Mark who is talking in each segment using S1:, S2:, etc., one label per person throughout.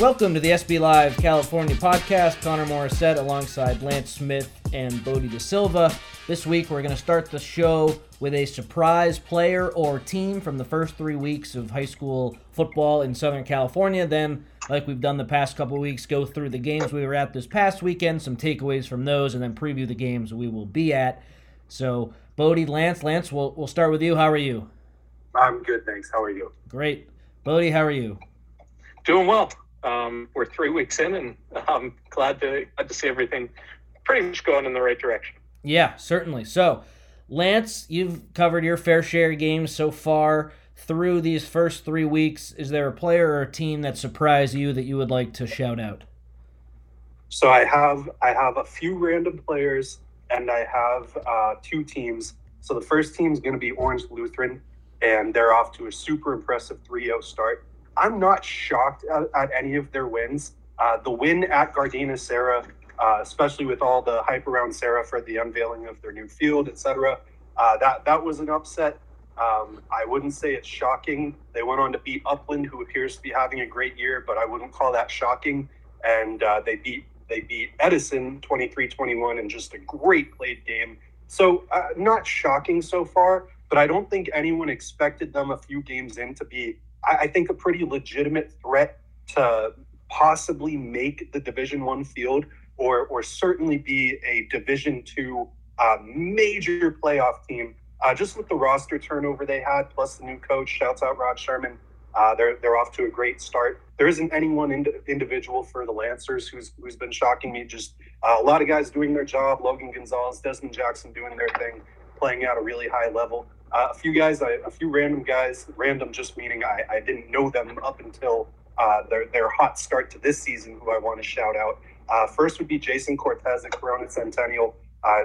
S1: Welcome to the SB Live California podcast. Connor Morissette alongside Lance Smith and Bodie De Silva. This week we're going to start the show with a surprise player or team from the first 3 weeks of high school football in Southern California. Then, like we've done the past couple weeks, go through the games we were at this past weekend, some takeaways from those, and then preview the games we will be at. So, Bodie, Lance, we'll start with you. How are you?
S2: I'm good, thanks. How are you?
S1: Great. Bodie, how are you?
S3: Doing well. We're 3 weeks in, and I'm glad to see everything pretty much going in the right direction.
S1: Yeah, certainly. So, Lance, you've covered your fair share of games so far through these first 3 weeks. Is there a player or a team that surprised you that you would like to shout out?
S2: So I have a few random players, and I have two teams. So the first team is going to be Orange Lutheran, and they're off to a super impressive 3-0 start. I'm not shocked at any of their wins. The win at Gardena Serra, especially with all the hype around Serra for the unveiling of their new field, etc., that was an upset. I wouldn't say it's shocking. They went on to beat Upland, who appears to be having a great year, but I wouldn't call that shocking. And they beat Edison 23-21 in just a great played game. So not shocking so far, but I don't think anyone expected them a few games in to be, I think, a pretty legitimate threat to possibly make the Division I field or certainly be a Division II major playoff team. Just with the roster turnover they had, plus the new coach, shouts out Rod Sherman, they're off to a great start. There isn't any one individual for the Lancers who's been shocking me. Just a lot of guys doing their job. Logan Gonzalez, Desmond Jackson doing their thing, playing at a really high level. A few random guys, random just meaning I didn't know them up until their hot start to this season, who I want to shout out. First would be Jason Cortez at Corona Centennial,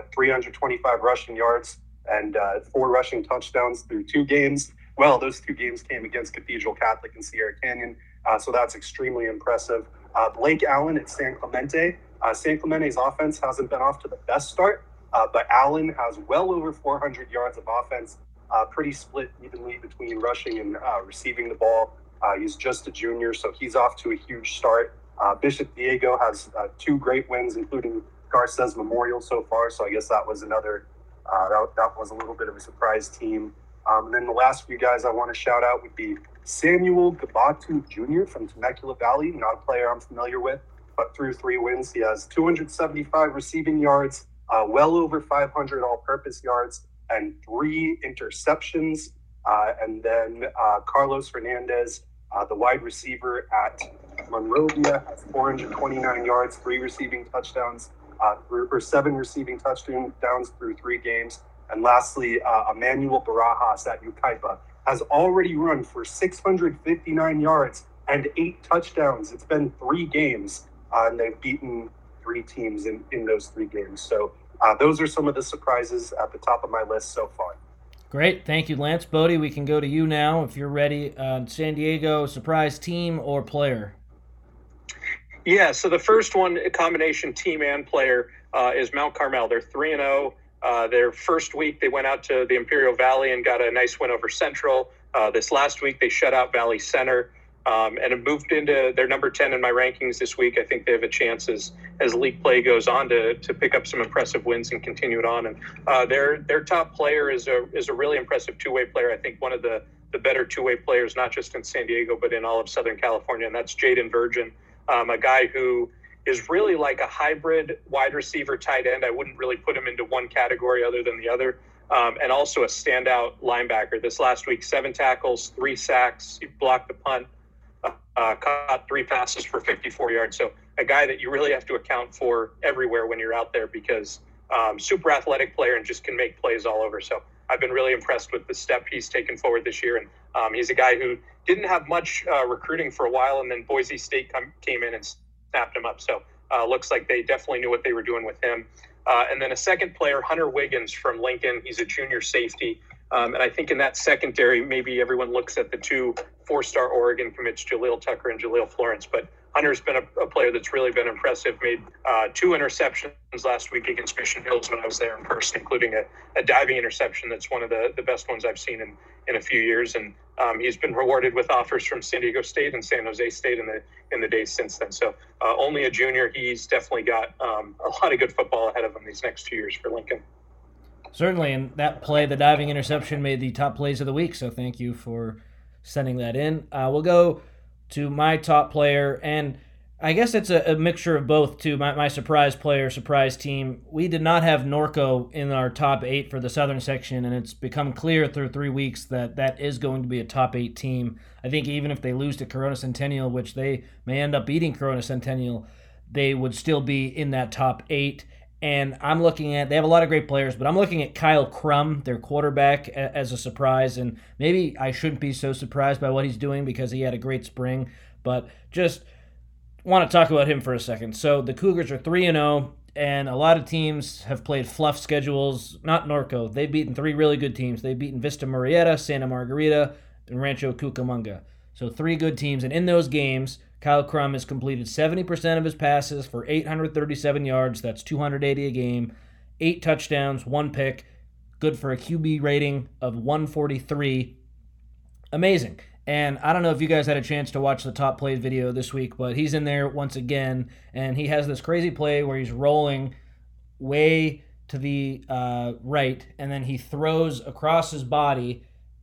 S2: 325 rushing yards and 4 rushing touchdowns through 2 games. Well, those 2 games came against Cathedral Catholic and Sierra Canyon, so that's extremely impressive. Blake Allen at San Clemente. San Clemente's offense hasn't been off to the best start, but Allen has well over 400 yards of offense, pretty split evenly between rushing and receiving the ball. He's just a junior, so he's off to a huge start. Bishop Diego has 2 great wins, including Garces Memorial so far, so I guess that was another that was a little bit of a surprise team. And then the last few guys I want to shout out would be Samuel Gabatu Jr. from Temecula Valley, not a player I'm familiar with, but through 3 wins. He has 275 receiving yards, well over 500 all-purpose yards, and 3 interceptions. And then Carlos Hernandez, the wide receiver at Monrovia, has 429 yards, 3 receiving touchdowns, or 7 receiving touchdowns through 3 games. And lastly, Emmanuel Barajas at Yucaipa has already run for 659 yards and 8 touchdowns. It's been 3 games, and they've beaten 3 teams in those 3 games. So those are some of the surprises at the top of my list so far.
S1: Great. Thank you, Lance. Bodie, we can go to you now if you're ready. San Diego, surprise team or player?
S3: Yeah, so the first one, a combination team and player, is Mount Carmel. They're 3-0. Their first week, they went out to the Imperial Valley and got a nice win over Central. This last week, they shut out Valley Center and have moved into their number 10 in my rankings this week. I think they have a chance as league play goes on to pick up some impressive wins and continue it on. And their top player is a really impressive two-way player. I think one of the better two-way players, not just in San Diego, but in all of Southern California, and that's Jaden Virgin, a guy who is really like a hybrid wide receiver tight end. I wouldn't really put him into one category other than the other. And also a standout linebacker. This last week, 7 tackles, 3 sacks. He blocked the punt, caught 3 passes for 54 yards. So a guy that you really have to account for everywhere when you're out there because super athletic player and just can make plays all over. So I've been really impressed with the step he's taken forward this year. And he's a guy who didn't have much recruiting for a while, and then Boise State came in and snapped him up. So looks like they definitely knew what they were doing with him. And then a second player, Hunter Wiggins from Lincoln. He's a junior safety. And I think in that secondary, maybe everyone looks at the 2 4-star Oregon commits, Jaleel Tucker and Jaleel Florence. But Hunter's been a player that's really been impressive. Made 2 interceptions last week against Mission Hills when I was there in person, including a diving interception that's one of the best ones I've seen in a few years. And he's been rewarded with offers from San Diego State and San Jose State in the days since then. So only a junior, he's definitely got a lot of good football ahead of him these next 2 years for Lincoln.
S1: Certainly, and that play, the diving interception, made the top plays of the week, so thank you for sending that in. We'll go to my top player, and I guess it's a mixture of both, too. My surprise player, surprise team. We did not have Norco in our top 8 for the Southern section, and it's become clear through 3 weeks that is going to be a top 8 team. I think even if they lose to Corona Centennial, which they may end up beating Corona Centennial, they would still be in that top 8. And I'm looking at, they have a lot of great players, but I'm looking at Kyle Crum, their quarterback, as a surprise. And maybe I shouldn't be so surprised by what he's doing because he had a great spring, but just want to talk about him for a second. So the Cougars are 3-0, and a lot of teams have played fluff schedules. Not Norco. They've beaten 3 really good teams. They've beaten Vista Murrieta, Santa Margarita, and Rancho Cucamonga. So 3 good teams. And in those games, Kyle Crum has completed 70% of his passes for 837 yards. That's 280 a game, 8 touchdowns, 1 pick. Good for a QB rating of 143. Amazing. And I don't know if you guys had a chance to watch the top plays video this week, but he's in there once again, and he has this crazy play where he's rolling way to the right, and then he throws across his body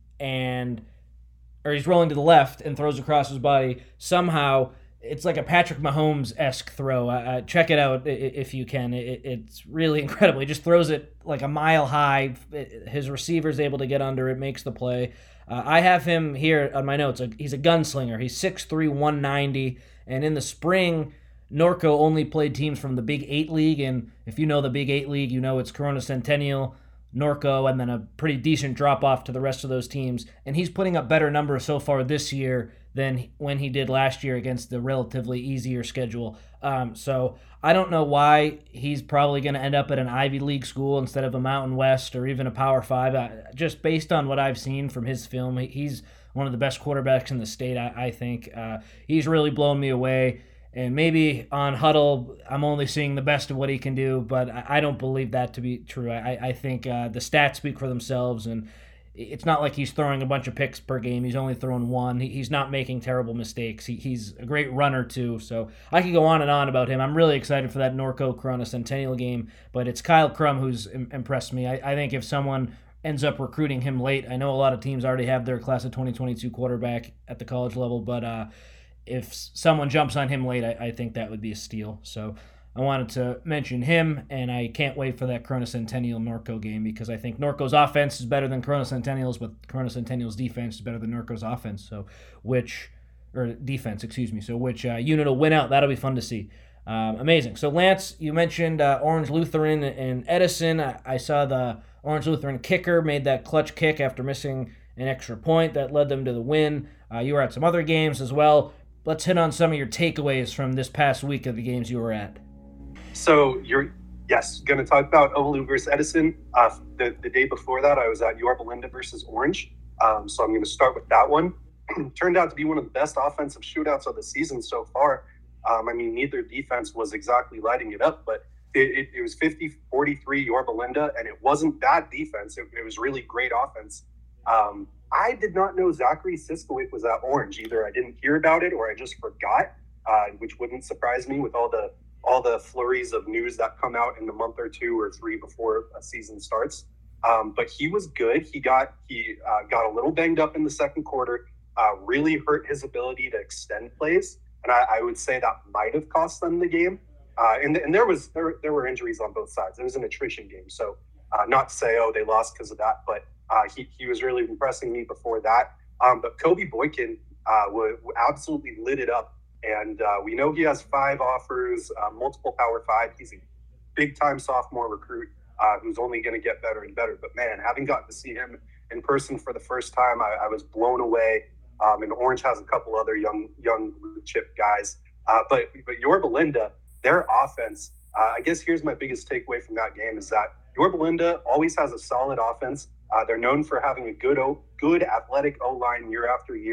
S1: or he's rolling to the left and throws across his body. Somehow, it's like a Patrick Mahomes-esque throw. Check it out if you can. It's really incredible. He just throws it like a mile high. His receiver's able to get under it, makes the play. I have him here on my notes. He's a gunslinger. He's 6'3", 190. And in the spring, Norco only played teams from the Big 8 League. And if you know the Big 8 League, you know it's Corona Centennial, Norco, and then a pretty decent drop-off to the rest of those teams. And he's putting up better numbers so far this year than when he did last year against the relatively easier schedule. So I don't know why he's probably going to end up at an Ivy League school instead of a Mountain West or even a Power 5. Just based on what I've seen from his film, he's one of the best quarterbacks in the state, I think. He's really blown me away. And maybe on Huddle, I'm only seeing the best of what he can do, but I don't believe that to be true. I think the stats speak for themselves, and it's not like he's throwing a bunch of picks per game. He's only throwing 1. He's not making terrible mistakes. He's a great runner, too. So I could go on and on about him. I'm really excited for that Norco Corona Centennial game, but it's Kyle Crum who's impressed me. I think if someone ends up recruiting him late, I know a lot of teams already have their class of 2022 quarterback at the college level, but if someone jumps on him late, I think that would be a steal. So I wanted to mention him, and I can't wait for that Corona Centennial Norco game because I think Norco's offense is better than Corona Centennial's, but Corona Centennial's defense is better than Norco's offense. So which unit will win out? That'll be fun to see. Amazing. So Lance, you mentioned Orange Lutheran and Edison. I saw the Orange Lutheran kicker made that clutch kick after missing an extra point that led them to the win. You were at some other games as well. Let's hit on some of your takeaways from this past week of the games you were at.
S2: So going to talk about Ovalu versus Edison. The day before that, I was at Yorba Linda versus Orange. So I'm going to start with that one. Turned out to be one of the best offensive shootouts of the season so far. Neither defense was exactly lighting it up, but it was 50-43 Yorba Linda, and it wasn't bad defense. It was really great offense. I did not know Zachary Siskowit was at Orange either. I didn't hear about it, or I just forgot, which wouldn't surprise me with all the flurries of news that come out in the month or 2 or 3 before a season starts. But he was good. He got a little banged up in the second quarter. Really hurt his ability to extend plays, and I would say that might have cost them the game. And there were injuries on both sides. It was an attrition game, so not to say they lost because of that, but he was really impressing me before that. But Kobe Boykin absolutely lit it up, and we know he has 5 offers, multiple Power 5. He's a big-time sophomore recruit who's only going to get better and better. But man, having gotten to see him in person for the first time, I was blown away. And Orange has a couple other young blue chip guys. But Yorba Linda, their offense, I guess here's my biggest takeaway from that game is that Yorba Linda always has a solid offense. They're known for having a good athletic O-line year after year.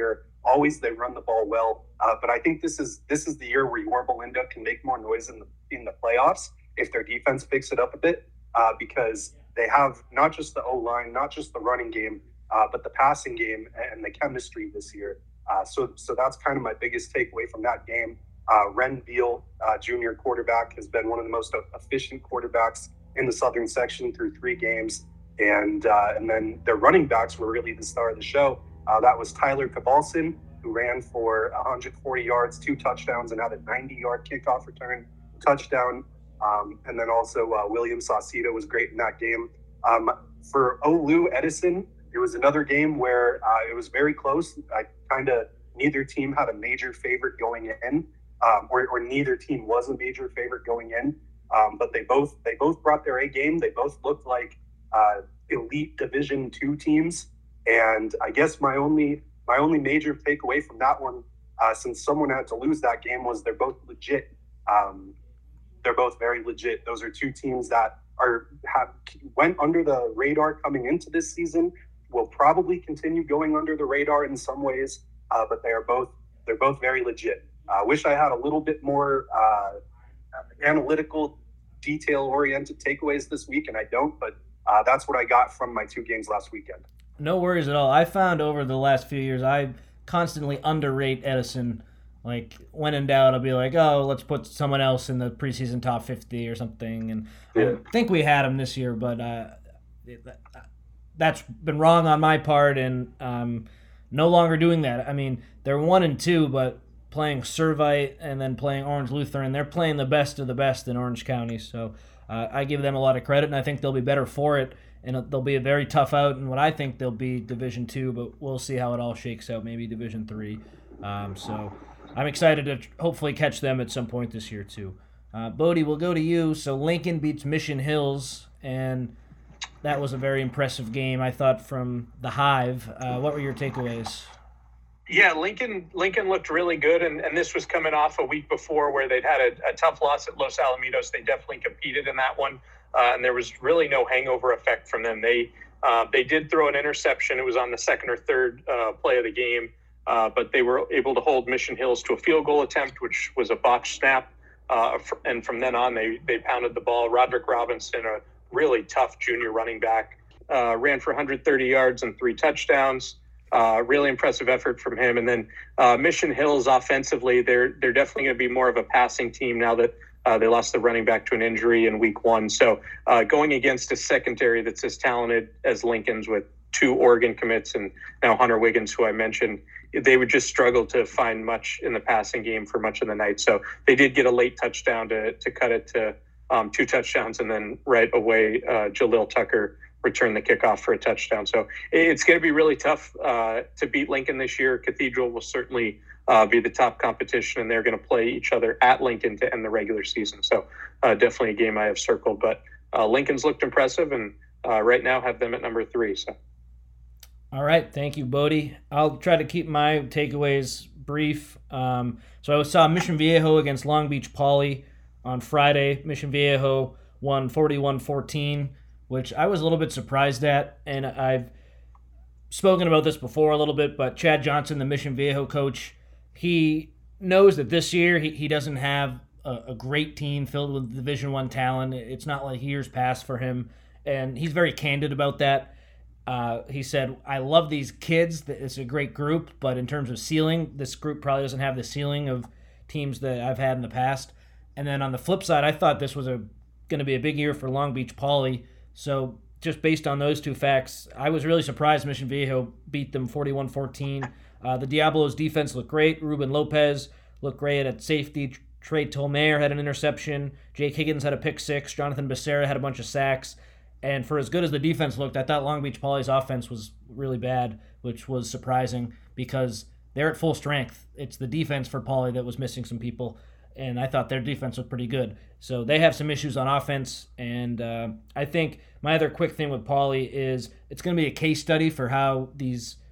S2: Always they run the ball well, but I think this is the year where Yorba Linda can make more noise in the playoffs if their defense picks it up a bit, because they have not just the O-line, not just the running game, but the passing game and the chemistry this year. So that's kind of my biggest takeaway from that game. Ren Beal, junior quarterback, has been one of the most efficient quarterbacks in the Southern section through 3 games. And then their running backs were really the star of the show. That was Tyler Cabalson, who ran for 140 yards, 2 touchdowns, and had a 90-yard kickoff return touchdown. And then also William Saucedo was great in that game. For Olu Edison, it was another game where it was very close. Neither team had a major favorite going in, or neither team was a major favorite going in. But they both brought their A game. They both looked like elite Division II teams. And I guess my only major takeaway from that one, since someone had to lose that game, was they're both legit. They're both very legit. Those are 2 teams that went under the radar coming into this season. Will probably continue going under the radar in some ways, but they're both very legit. Wish I had a little bit more analytical, detail-oriented takeaways this week, and I don't. But that's what I got from my 2 games last weekend.
S1: No worries at all. I found over the last few years I constantly underrate Edison. Like, when in doubt, I'll be like, oh, let's put someone else in the preseason top 50 or something. And I think we had him this year, but that's been wrong on my part, and no longer doing that. I mean, they're 1-2, but playing Servite and then playing Orange Lutheran, they're playing the best of the best in Orange County. So I give them a lot of credit, and I think they'll be better for it. And they'll be a very tough out, and what I think they'll be Division II, but we'll see how it all shakes out, maybe Division III. So I'm excited to hopefully catch them at some point this year too. Bodie, we'll go to you. So Lincoln beats Mission Hills, and that was a very impressive game, I thought, from the Hive. What were your takeaways?
S3: Yeah, Lincoln looked really good, and this was coming off a week before where they'd had a tough loss at Los Alamitos. They definitely competed in that one. And there was really no hangover effect from them. They did throw an interception. It was on the 2nd or 3rd play of the game, but they were able to hold Mission Hills to a field goal attempt, which was a botched snap. And from then on, they pounded the ball. Roderick Robinson, a really tough junior running back, ran for 130 yards and 3 touchdowns. Really impressive effort from him. And then Mission Hills offensively, they're definitely going to be more of a passing team now that they lost the running back to an injury in week 1. So going against a secondary that's as talented as Lincoln's with 2 Oregon commits and now Hunter Wiggins, who I mentioned, they would just struggle to find much in the passing game for much of the night. So they did get a late touchdown to cut it to 2 touchdowns. And then right away, Jalil Tucker returned the kickoff for a touchdown. So it's going to be really tough to beat Lincoln this year. Cathedral will certainly be the top competition, and they're going to play each other at Lincoln to end the regular season. So definitely a game I have circled. But Lincoln's looked impressive, and right now have them at number 3. So.
S1: All right. Thank you, Bodie. I'll try to keep my takeaways brief. So I saw Mission Viejo against Long Beach Poly on Friday. Mission Viejo won 41-14, which I was a little bit surprised at, and I've spoken about this before a little bit, but Chad Johnson, the Mission Viejo coach, he knows that this year he doesn't have a great team filled with Division I talent. It's not like years past for him, and he's very candid about that. He said, I love these kids. It's a great group, but in terms of ceiling, this group probably doesn't have the ceiling of teams that I've had in the past. And then on the flip side, I thought this was going to be a big year for Long Beach Poly. So just based on those 2 facts, I was really surprised Mission Viejo beat them 41-14. The Diablos defense looked great. Ruben Lopez looked great at safety. Trey Tolmere had an interception. Jake Higgins had a pick 6. Jonathan Becerra had a bunch of sacks. And for as good as the defense looked, I thought Long Beach Poly's offense was really bad, which was surprising because they're at full strength. It's the defense for Poly that was missing some people, and I thought their defense looked pretty good. So they have some issues on offense, and I think my other quick thing with Poly is it's going to be a case study for how these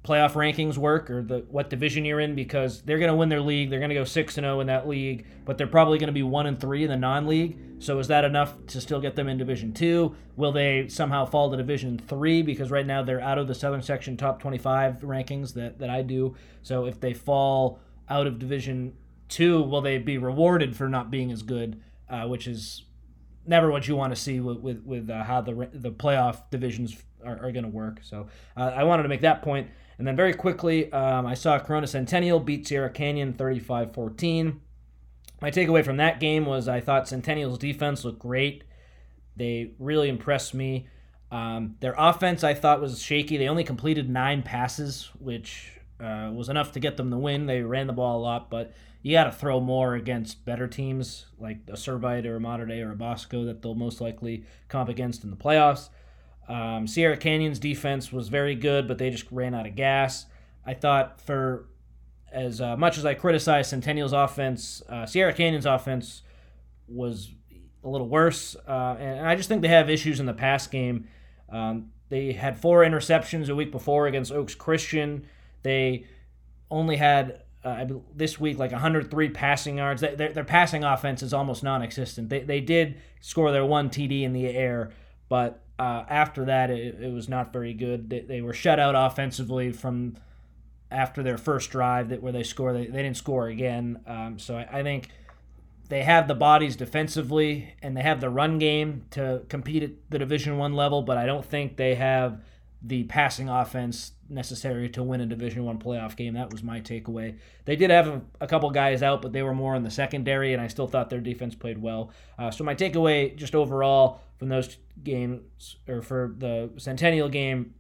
S1: playoff rankings work or what division you're in, because they're going to win their league. They're going to go 6-0 in that league, but they're probably going to be 1-3 in the non-league. So is that enough to still get them in Division 2? Will they somehow fall to Division 3? Because right now they're out of the Southern Section top 25 rankings that I do. So if they fall out of Division 2, will they be rewarded for not being as good, which is never what you want to see with how the playoff divisions are going to work. So I wanted to make that point. And then very quickly, I saw Corona Centennial beat Sierra Canyon 35-14. My takeaway from that game was I thought Centennial's defense looked great. They really impressed me. Their offense, I thought, was shaky. They only completed 9 passes, which was enough to get them the win. They ran the ball a lot, but you got to throw more against better teams like a Servite or a Mater Dei or a Bosco that they'll most likely comp against in the playoffs. Sierra Canyon's defense was very good, but they just ran out of gas. I thought for as much as I criticized Centennial's offense, Sierra Canyon's offense was a little worse, and I just think they have issues in the pass game. They had 4 interceptions a week before against Oaks Christian. They only had this week like 103 passing yards. Their passing offense is almost non-existent. They did score their 1 TD in the air, but after that it was not very good. They were shut out offensively from after their first drive where they score. They didn't score again. So I think they have the bodies defensively and they have the run game to compete at the Division I level, but I don't think they have the passing offense necessary to win a Division I playoff game. That was my takeaway. They did have a couple guys out, but they were more in the secondary, and I still thought their defense played well. So my takeaway just overall from those games, or for the Centennial game,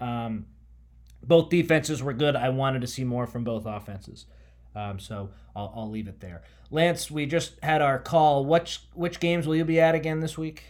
S1: both defenses were good. I wanted to see more from both offenses. So I'll leave it there. Lance, we just had our call. Which games will you be at again this week?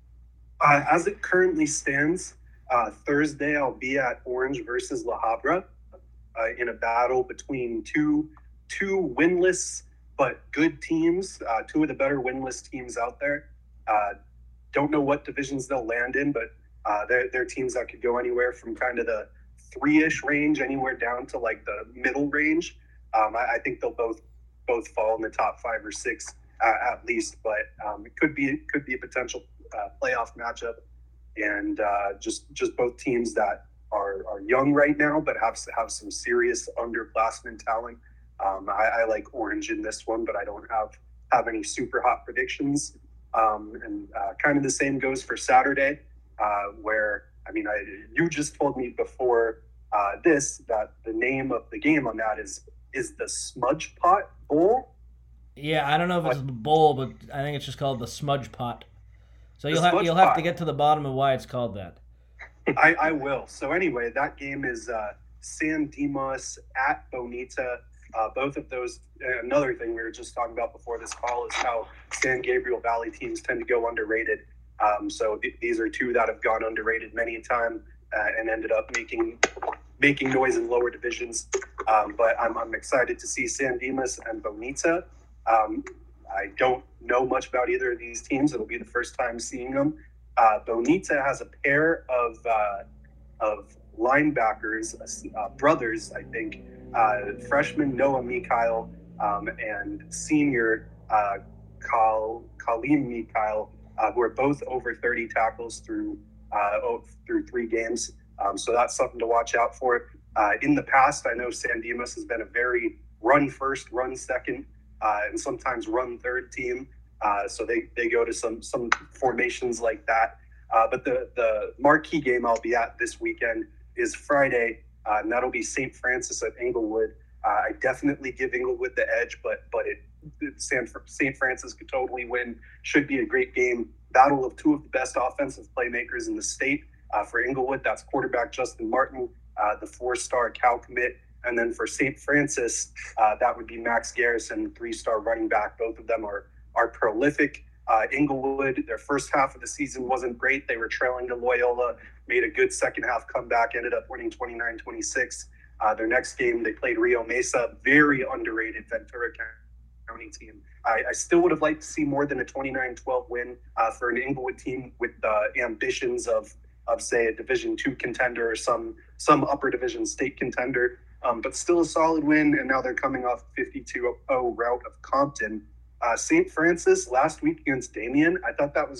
S2: As it currently stands, Thursday I'll be at Orange versus La Habra in a battle between two winless but good teams, 2 of the better winless teams out there. Don't know what divisions they'll land in, but they're teams that could go anywhere from kind of the 3-ish range, anywhere down to like the middle range. I think they'll both fall in the top 5 or 6 at least, but it could be a potential playoff matchup. And just both teams that are young right now, but have some serious underclassmen talent. I like Orange in this one, but I don't have any super hot predictions. And kind of the same goes for Saturday, where you just told me before this that the name of the game on that is the Smudge Pot Bowl.
S1: Yeah, I don't know if it's the bowl, but I think it's just called the Smudge Pot. So you'll have to get to the bottom of why it's called that.
S2: I will. So anyway, that game is San Dimas at Bonita. Both of those. Another thing we were just talking about before this call is how San Gabriel Valley teams tend to go underrated. So these are 2 that have gone underrated many a time and ended up making noise in lower divisions. But I'm excited to see San Dimas and Bonita. I don't know much about either of these teams. It'll be the first time seeing them. Bonita has a pair of linebackers, brothers, I think, freshman Noah Mikhail and senior Kalim Mikhail, who are both over 30 tackles through 3 games. So that's something to watch out for. In the past, I know San Dimas has been a very run first, run second, and sometimes run third team. So they go to some formations like that. But the marquee game I'll be at this weekend is Friday, and that'll be St. Francis at Inglewood. I definitely give Inglewood the edge, but St. Francis could totally win. Should be a great game. Battle of 2 of the best offensive playmakers in the state. For Inglewood, that's quarterback Justin Martin, the 4-star Cal commit. And then for St. Francis, that would be Max Garrison, 3-star running back. Both of them are prolific. Inglewood, their first half of the season wasn't great. They were trailing to Loyola, made a good second half comeback, ended up winning 29-26. Their next game, they played Rio Mesa, very underrated Ventura County team. I still would have liked to see more than a 29-12 win for an Inglewood team with ambitions of say, a Division II contender or some upper division state contender. But still a solid win, and now they're coming off 52-0 rout of Compton. St. Francis last week against Damien, I thought that was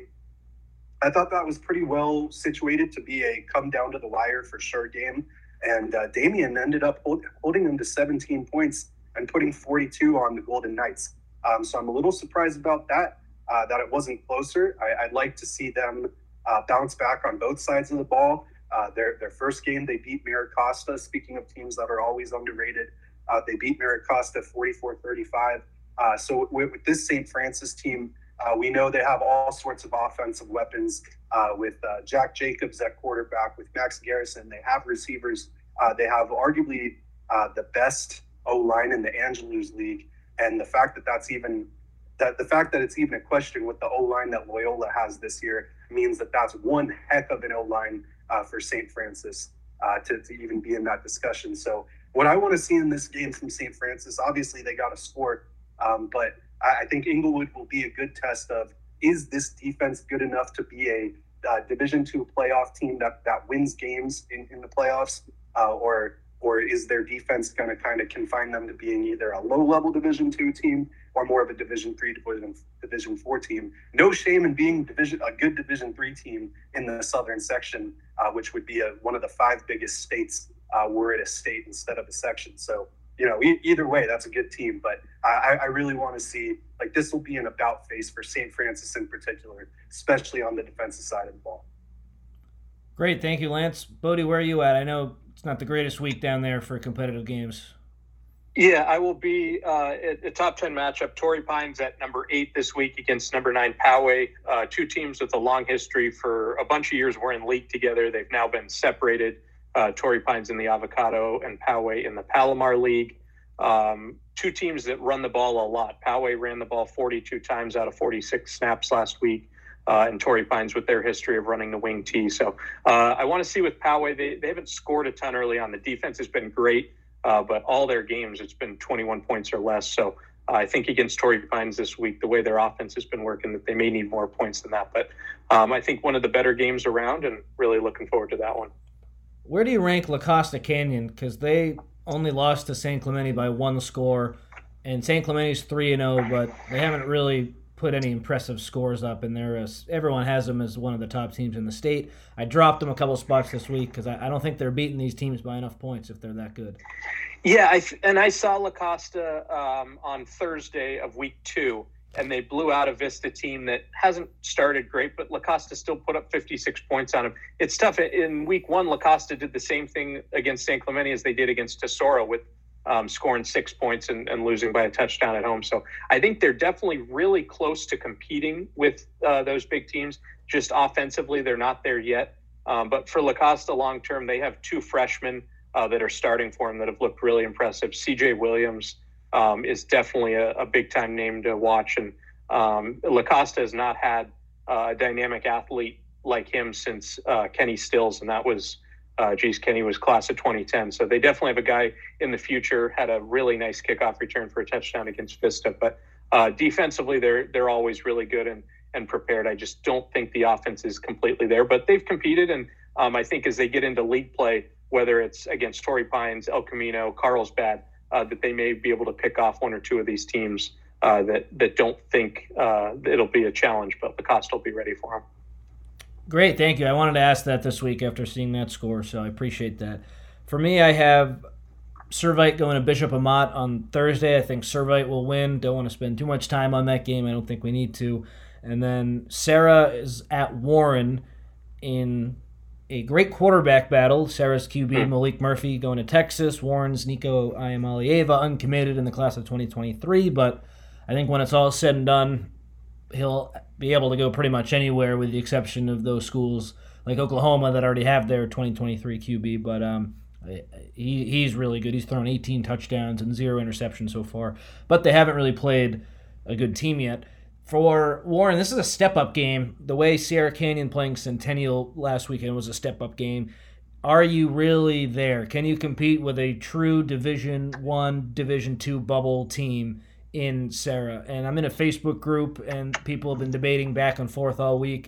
S2: pretty well situated to be a come down to the wire for sure game. And Damien ended up holding them to 17 points and putting 42 on the Golden Knights. So I'm a little surprised about that it wasn't closer. I'd like to see them bounce back on both sides of the ball. Their first game, they beat Maricosta. Speaking of teams that are always underrated, they beat Maricosta 44-35. So with this St. Francis team, we know they have all sorts of offensive weapons with Jack Jacobs at quarterback, with Max Garrison. They have receivers. They have arguably the best O-line in the Angelus League. And the fact that it's even a question with the O-line that Loyola has this year means that that's one heck of an O-line for St. Francis to even be in that discussion. So what I want to see in this game from St. Francis, obviously they got to score, but I think Inglewood will be a good test of, is this defense good enough to be a Division II playoff team that wins games in the playoffs, or is their defense going to kind of confine them to being either a low-level Division II team or more of a Division III, Division IV team? No shame in being a good Division III team in the Southern section, which would be one of the 5 biggest states were it a state instead of a section. So, either way, that's a good team. But I really want to see, this will be an about face for St. Francis in particular, especially on the defensive side of the ball.
S1: Great. Thank you, Lance. Bodie, where are you at? I know it's not the greatest week down there for competitive games.
S3: Yeah, I will be at a top 10 matchup. Torrey Pines at number 8 this week against number 9 Poway. 2 teams with a long history. For a bunch of years were in league together. They've now been separated. Torrey Pines in the Avocado and Poway in the Palomar League. 2 teams that run the ball a lot. Poway ran the ball 42 times out of 46 snaps last week. And Torrey Pines with their history of running the wing T. So I want to see with Poway, they haven't scored a ton early on. The defense has been great, but all their games, it's been 21 points or less. So I think against Torrey Pines this week, the way their offense has been working, that they may need more points than that. But I think one of the better games around, and really looking forward to that one.
S1: Where do you rank La Costa Canyon? Because they only lost to San Clemente by 1 score, and San Clemente's 3-0, but they haven't really put any impressive scores up, and everyone has them as one of the top teams in the state. I dropped them a couple spots this week because I don't think they're beating these teams by enough points if they're that good.
S3: Yeah, I saw La Costa on Thursday of week 2, and they blew out a Vista team that hasn't started great, but La Costa still put up 56 points on them. It's tough. In week 1, La Costa did the same thing against San Clemente as they did against Tesoro, with scoring 6 points and losing by a touchdown at home. So I think they're definitely really close to competing with those big teams. Just offensively, they're not there yet. But for La Costa long-term, they have 2 freshmen that are starting for them that have looked really impressive. CJ Williams is definitely a big-time name to watch. And La Costa has not had a dynamic athlete like him since Kenny Stills, and that was Kenny was class of 2010. So they definitely have a guy in the future. Had a really nice kickoff return for a touchdown against Vista. But defensively, they're always really good and prepared. I just don't think the offense is completely there. But they've competed, and I think as they get into league play, whether it's against Torrey Pines, El Camino, Carlsbad, that they may be able to pick off 1 or 2 of these teams that don't think it'll be a challenge, but La Costa will be ready for them.
S1: Great, thank you. I wanted to ask that this week after seeing that score, so I appreciate that. For me, I have Servite going to Bishop Amat on Thursday. I think Servite will win. Don't want to spend too much time on that game. I don't think we need to. And then Sarah is at Warren in a great quarterback battle. Sarah's QB, Malik Murphy, going to Texas. Warren's Nico Iamalieva, uncommitted in the class of 2023. But I think when it's all said and done, he'll be able to go pretty much anywhere with the exception of those schools like Oklahoma that already have their 2023 QB. But he's really good. He's thrown 18 touchdowns and 0 interceptions so far. But they haven't really played a good team yet. For Warren, this is a step-up game. The way Sierra Canyon playing Centennial last weekend was a step-up game. Are you really there? Can you compete with a true Division I, Division II bubble team in Sarah? And I'm in a Facebook group, and people have been debating back and forth all week.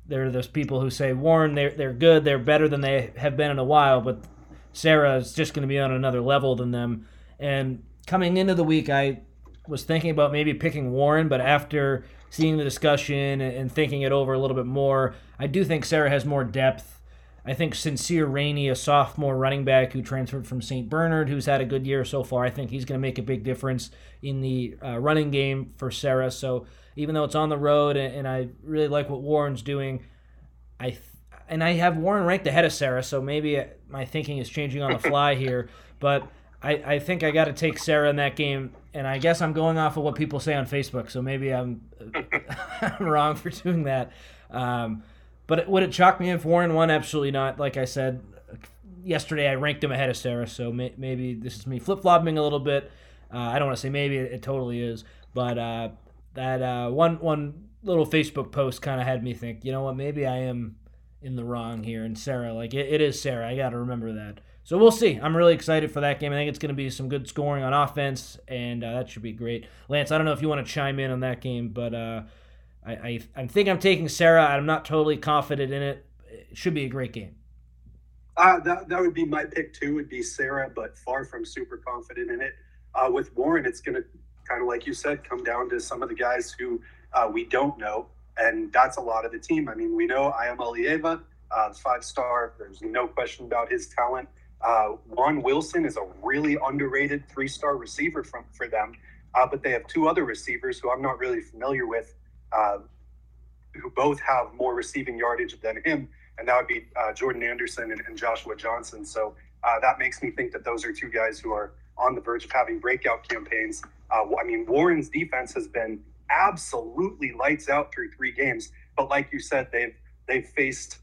S1: there are those people who say, Warren, they're good, they're better than they have been in a while, but Serra is just going to be on another level than them. And coming into the week, I was thinking about maybe picking Warren, but after seeing the discussion and thinking it over a little bit more, I do think Serra has more depth. I think Sincere Rainey, a sophomore running back who transferred from St. Bernard, who's had a good year so far, I think he's going to make a big difference in the running game for Serra. So even though it's on the road and I really like what Warren's doing, I have Warren ranked ahead of Serra, so maybe my thinking is changing on the fly here. But I think I got to take Serra in that game, and I guess I'm going off of what people say on Facebook, so maybe I'm wrong for doing that. But would it shock me if Warren won? Absolutely not. Like I said, yesterday I ranked him ahead of Serra, so maybe this is me flip-flopping a little bit. I don't want to say maybe, it totally is. But that one little Facebook post kind of had me think, you know what, maybe I am in the wrong here. And Serra, like it is Serra. I got to remember that. So we'll see. I'm really excited for that game. I think it's going to be some good scoring on offense, and that should be great. Lance, I don't know if you want to chime in on that game, but I think I'm taking Serra. I'm not totally confident in it. It should be a great game.
S2: That would be my pick too, would be Serra, but far from super confident in it. With Warren, it's going to kind of, like you said, come down to some of the guys who we don't know, and that's a lot of the team. I mean, we know Ayam Alieva, 5-star. There's no question about his talent. Juan Wilson is a really underrated 3-star receiver for them, but they have 2 other receivers who I'm not really familiar with, who both have more receiving yardage than him, and that would be Jordan Anderson and Joshua Johnson. So that makes me think that those are 2 guys who are on the verge of having breakout campaigns. I mean, Warren's defense has been absolutely lights out through 3 games, but like you said, they've faced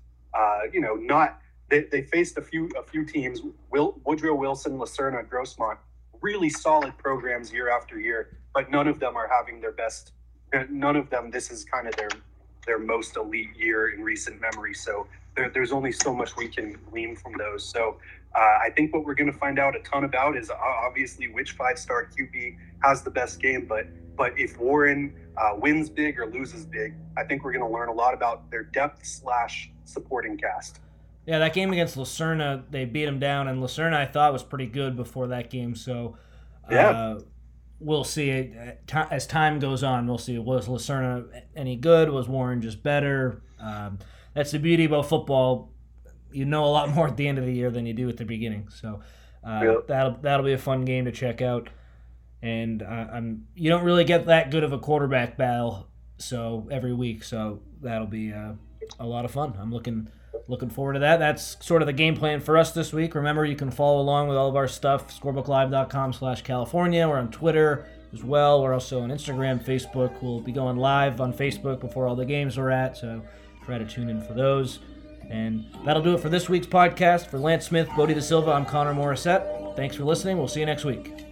S2: They faced a few teams, Woodrow Wilson, Lucerna, Grossmont, really solid programs year after year, but none of them are having their best. None of them, this is kind of their most elite year in recent memory. So there's only so much we can glean from those. So I think what we're going to find out a ton about is obviously which 5-star QB has the best game, but if Warren wins big or loses big, I think we're going to learn a lot about their depth / supporting cast.
S1: Yeah, that game against Lucerna, they beat them down, and Lucerna I thought was pretty good before that game. So we'll see. As time goes on, we'll see. Was Lucerna any good? Was Warren just better? That's the beauty about football. You know a lot more at the end of the year than you do at the beginning. So that'll be a fun game to check out. And you don't really get that good of a quarterback battle every week. So that'll be a lot of fun. I'm looking forward to that. That's sort of the game plan for us this week. Remember, you can follow along with all of our stuff, scorebooklive.com/California. We're on Twitter as well. We're also on Instagram, Facebook. We'll be going live on Facebook before all the games are at, so try to tune in for those. And that'll do it for this week's podcast. For Lance Smith, Bodie DeSilva, I'm Connor Morissette. Thanks for listening. We'll see you next week.